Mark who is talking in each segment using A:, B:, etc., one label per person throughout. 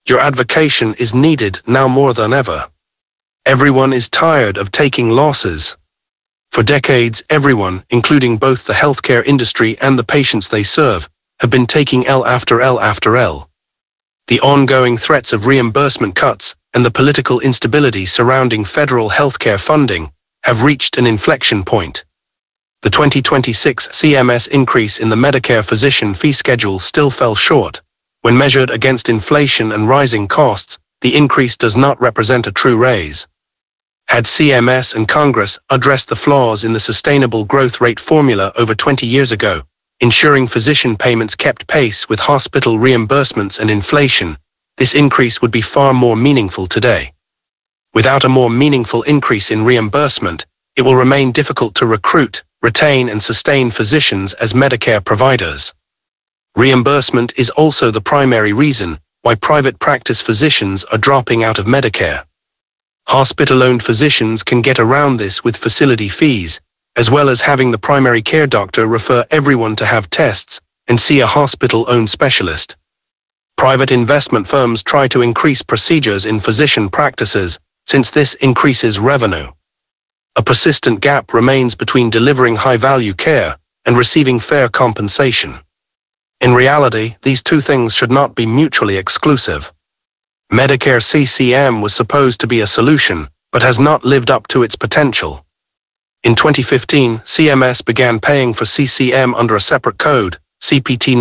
A: Your advocacy is needed now more than ever. Everyone is tired of taking losses. For decades, everyone, including both the healthcare industry and the patients they serve, have been taking L after L after L. The ongoing threats of reimbursement cuts and the political instability surrounding federal healthcare funding have reached an inflection point. The 2026 CMS increase in the Medicare physician fee schedule still fell short. When measured against inflation and rising costs, the increase does not represent a true raise. Had CMS and Congress addressed the flaws in the sustainable growth rate formula over 20 years ago, ensuring physician payments kept pace with hospital reimbursements and inflation, this increase would be far more meaningful today. Without a more meaningful increase in reimbursement, it will remain difficult to recruit, retain, and sustain physicians as Medicare providers. Reimbursement is also the primary reason why private practice physicians are dropping out of Medicare. Hospital-owned physicians can get around this with facility fees, as well as having the primary care doctor refer everyone to have tests and see a hospital-owned specialist. Private investment firms try to increase procedures in physician practices, since this increases revenue. A persistent gap remains between delivering high-value care and receiving fair compensation. In reality, these two things should not be mutually exclusive. Medicare CCM was supposed to be a solution, but has not lived up to its potential. In 2015, CMS began paying for CCM under a separate code, CPT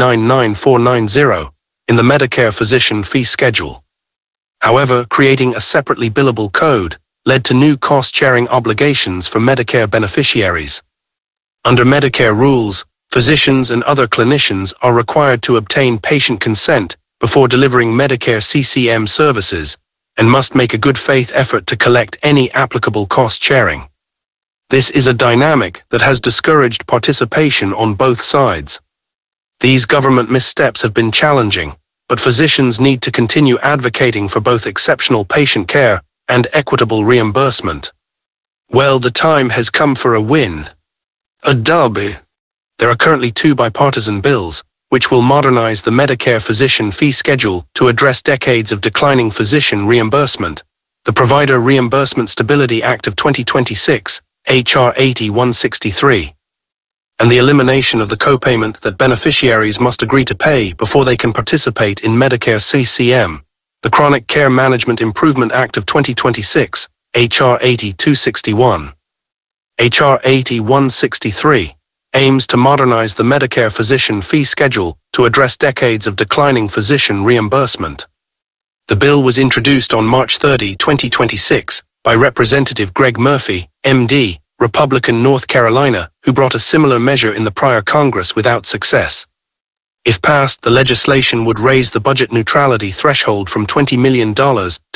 A: 99490, in the Medicare physician fee schedule. However, creating a separately billable code led to new cost-sharing obligations for Medicare beneficiaries. Under Medicare rules, physicians and other clinicians are required to obtain patient consent before delivering Medicare CCM services and must make a good faith effort to collect any applicable cost sharing. This is a dynamic that has discouraged participation on both sides. These government missteps have been challenging, but physicians need to continue advocating for both exceptional patient care and equitable reimbursement. Well, the time has come for a win. A dub. There are currently two bipartisan bills, which will modernize the Medicare physician fee schedule to address decades of declining physician reimbursement. The Provider Reimbursement Stability Act of 2026, H.R. 8163, and the elimination of the copayment that beneficiaries must agree to pay before they can participate in Medicare CCM. The Chronic Care Management Improvement Act of 2026, H.R. 8261. H.R. 8163 aims to modernize the Medicare physician fee schedule to address decades of declining physician reimbursement. The bill was introduced on March 30, 2026, by Representative Greg Murphy, MD, Republican, North Carolina, who brought a similar measure in the prior Congress without success. If passed, the legislation would raise the budget neutrality threshold from $20 million to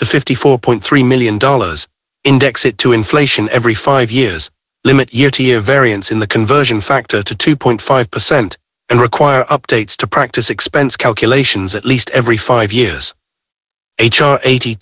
A: $54.3 million, index it to inflation every 5 years, limit year-to-year variance in the conversion factor to 2.5%, and require updates to practice expense calculations at least every 5 years. H.R.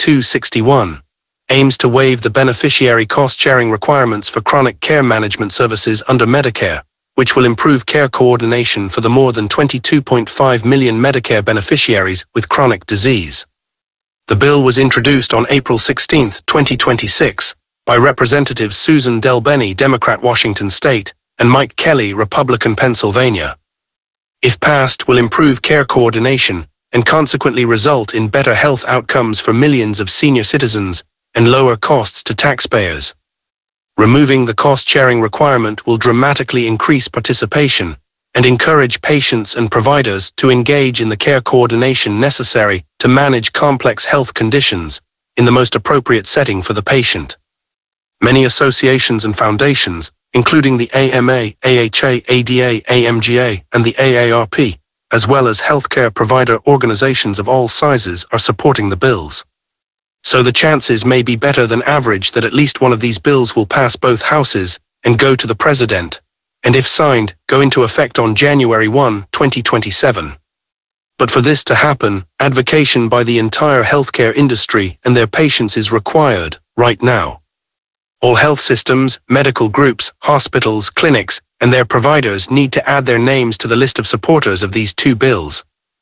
A: 8261 aims to waive the beneficiary cost-sharing requirements for chronic care management services under Medicare, which will improve care coordination for the more than 22.5 million Medicare beneficiaries with chronic disease. The bill was introduced on April 16, 2026, by Representatives Susan DelBene, Democrat, Washington State, and Mike Kelly, Republican, Pennsylvania. If passed, will improve care coordination and consequently result in better health outcomes for millions of senior citizens and lower costs to taxpayers. Removing the cost-sharing requirement will dramatically increase participation and encourage patients and providers to engage in the care coordination necessary to manage complex health conditions in the most appropriate setting for the patient. Many associations and foundations, including the AMA, AHA, ADA, AMGA, and the AARP, as well as healthcare provider organizations of all sizes, are supporting the bills. So the chances may be better than average that at least one of these bills will pass both houses and go to the president, and if signed, go into effect on January 1, 2027. But for this to happen, advocacy by the entire healthcare industry and their patients is required, right now. All health systems, medical groups, hospitals, clinics, and their providers need to add their names to the list of supporters of these two bills.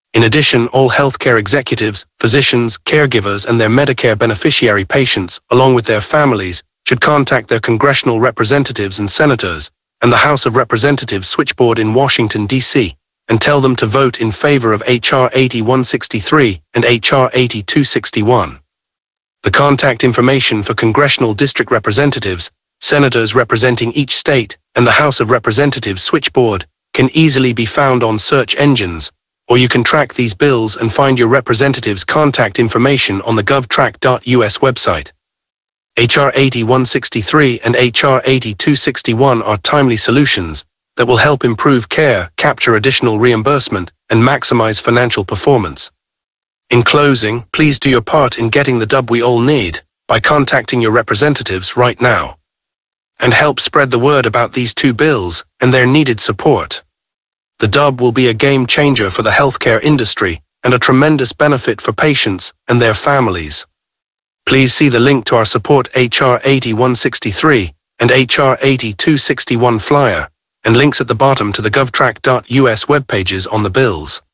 A: In addition, all healthcare executives, physicians, caregivers, and their Medicare beneficiary patients, along with their families, should contact their congressional representatives and senators and the House of Representatives switchboard in Washington, D.C., and tell them to vote in favor of H.R. 8163 and H.R. 8261. The contact information for congressional district representatives, senators representing each state, and the House of Representatives switchboard can easily be found on search engines, or you can track these bills and find your representative's contact information on the govtrack.us website. H.R. 8163 and H.R. 8261 are timely solutions that will help improve care, capture additional reimbursement, and maximize financial performance. In closing, please do your part in getting the dub we all need by contacting your representatives right now. And help spread the word about these two bills and their needed support. The dub will be a game changer for the healthcare industry and a tremendous benefit for patients and their families. Please see the link to our support H.R. 8163 and H.R. 8261 flyer and links at the bottom to the govtrack.us web pages on the bills.